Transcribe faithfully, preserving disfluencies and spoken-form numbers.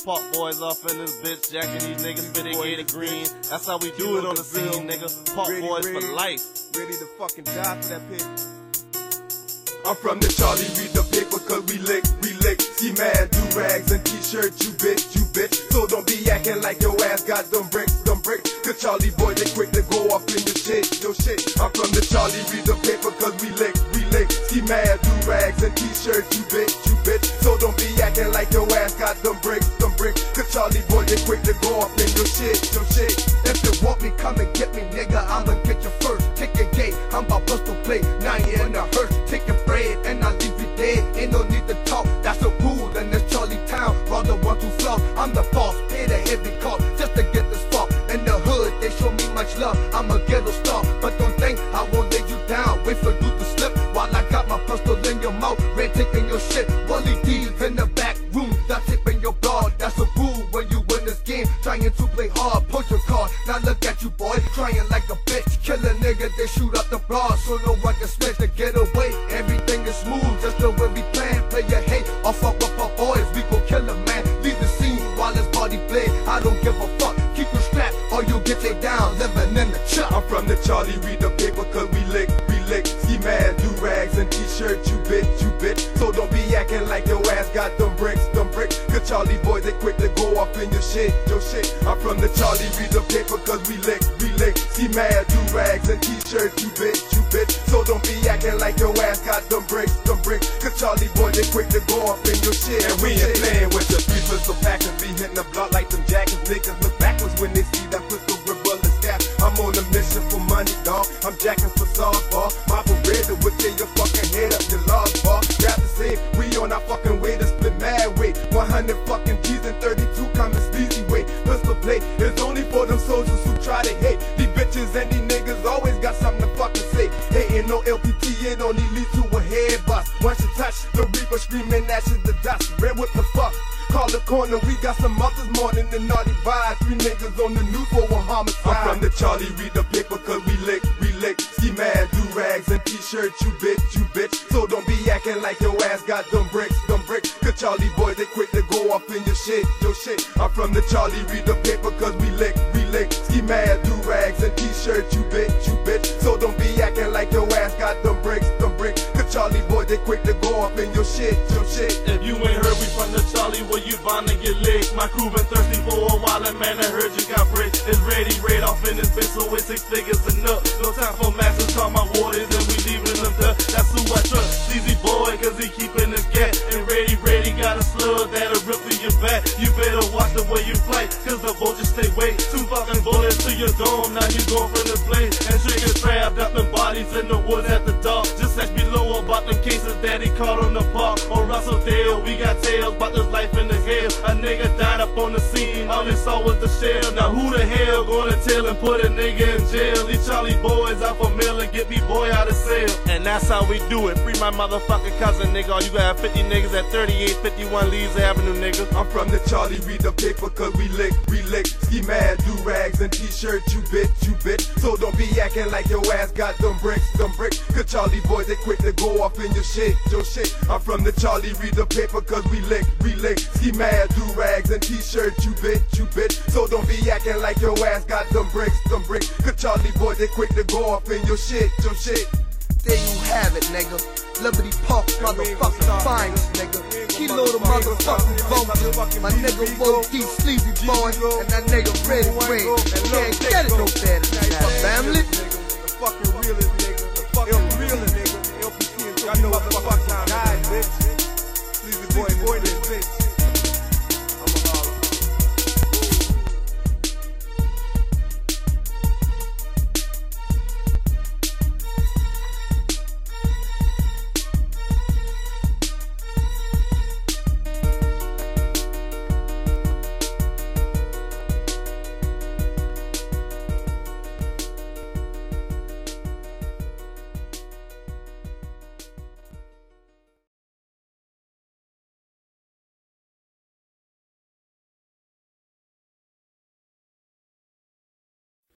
Park boys off in this bitch, jacking these niggas, spitting gator green. That's how we do it on the scene, nigga. Park ready, boys ready, for life. Ready to fucking die for that pig. I'm from the Charlie, read the paper cause we lick, we lick. Ski mad, do rags and t-shirts, you bitch, you bitch. So don't be acting like your ass got them bricks, them bricks. Cause Charlie boy, they quick to go off in your shit, your shit. I'm from the Charlie, read the paper cause we lick, we lick. Ski mad, do rags and t-shirts, you bitch, you bitch. So don't be acting like your ass got them bricks, them bricks. Cause Charlie boy, they quick to go off in your shit, your shit. If you want me, come and get me, nigga, I'ma get you first. Take your gate, I'm about Bristol play, now you in a hearse. Take your bread and I leave you dead. Ain't no need to talk, that's a rule in this Charlie town. Rather one to fluff, I'm the boss, pay the heavy cost just to get this fuck. In the hood, they show me much love, I'm a ghetto star. But don't think I won't lay you down, wait for you to slip while I got my pistol in your mouth. Red taking your shit, Wally D's in the back room, that's it in your broad. That's a rule when you win this game, trying to play hard, push your card. Now look at you boy, trying like a bitch. Kill a nigga, they shoot up the broad, so no one can switch to get away. Everything is smooth, just the way we plan. Play your hate, or fuck up our boys, we gon' kill a man. Leave the scene while his body play. I don't give a fuck, keep you strapped, or you'll get laid down, living in the chuck. I'm from the Charlie, read the paper cause we lick, we lick. Ski mad, do rags and t-shirts, you bitch, you bitch. So don't be acting like your ass got them bricks, them bricks. Cause Charlie boys, they quick to go off in your shit, your shit. I'm from the Charlie, read the paper cause we lick, we lick. Ski mad, do rags and t-shirts, you bitch, you bitch. So don't be acting like your ass got them bricks, them bricks. Cause Charlie boys, they quick to go off in your shit. And we ain't playing with the three pistol packers, be hitting the block like them jackets. Niggas look backwards when they see that pistol grip bullet staff. I'm on a mission for money, dawg. I'm jacking for softball. My beretta will tear your fucking head up, your lost ball. Grab the same, we on our fucking way to split mad weight. one hundred fucking G's and thirty-two coming sleazy way. Pistol play is only for them soldiers who try to hate. These bitches and these niggas always got something to fucking say. Hating no L P T, it only leads to a head bust. Once you touch the reaper, screaming ashes the dust. Red, what the fuck? Call the corner, we got some others morning than naughty vibes. Three niggas on the news for a homicide. I'm from the Charlie, read the paper cause we lick, we lick. Ski mad, do rags and t-shirts, you bitch, you bitch. So don't be acting like your ass got them bricks, them bricks. Cause Charlie boys, they quick to go off in your shit, your shit. I'm from the Charlie, read the paper cause we lick, we lick. Ski mad, do rags and t-shirts, you bitch, you bitch. So don't be acting like your ass got them bricks, them bricks. Cause Charlie boys, they quick to go off in your shit, your shit. If you ain't heard, we from the Charlie, where you bound to get licked. My crew been thirsty for a while, and man, I heard you got brick. It's ready, raid off in this bitch, so it's six figures enough. No time for masters, call my waters, and we leaving them there. That's who I trust, Sleazy boy, cause he keeping his gat. And ready, ready, got a slug that'll rip through your back. You better watch the way you flight, cause the vultures stay wait. Two fucking bullets to your dome, now you going from the blaze. And triggers trapped up in bodies in the woods at the dark. Just search below about them cases that he caught on the park. On Russell Dale, we got tales about this life in the hell. A nigga died up on the scene, all they saw was the shell. Now who the hell gonna tell and put a nigga in jail? These Charlie boys out for mail and get me boy out of cell. And that's how we do it, free my motherfucking cousin, nigga. All you gotta have fifty niggas at thirty-eight fifty-one Leeds Avenue, nigga. I'm from the Charlie, read the paper cause we lick, we lick. Ski mad, do rags and t-shirts, you bitch, you bitch. So don't be acting like your ass got them bricks, them bricks. Cause Charlie boys, they quick to go off in your shit, your shit. I'm from the Charlie, read the paper cause we lick, we lick. Ski mad, do rags and t-shirts, you bitch, you bitch. So don't be acting like your ass got them bricks, them bricks. Cause Charlie boys, they quick to go off in your shit, your shit. There you have it, nigga. Liberty Park, motherfucking finest, nigga. Kilo the motherfucking vulture. My nigga Woe D, Sleazy boy, and that nigga Red Red. You can't get it no better than that, family. The fucking realest nigga, the fucking realest nigga. L P T and I know what the fuck time, bitch. Sleazy boy, boy, this bitch.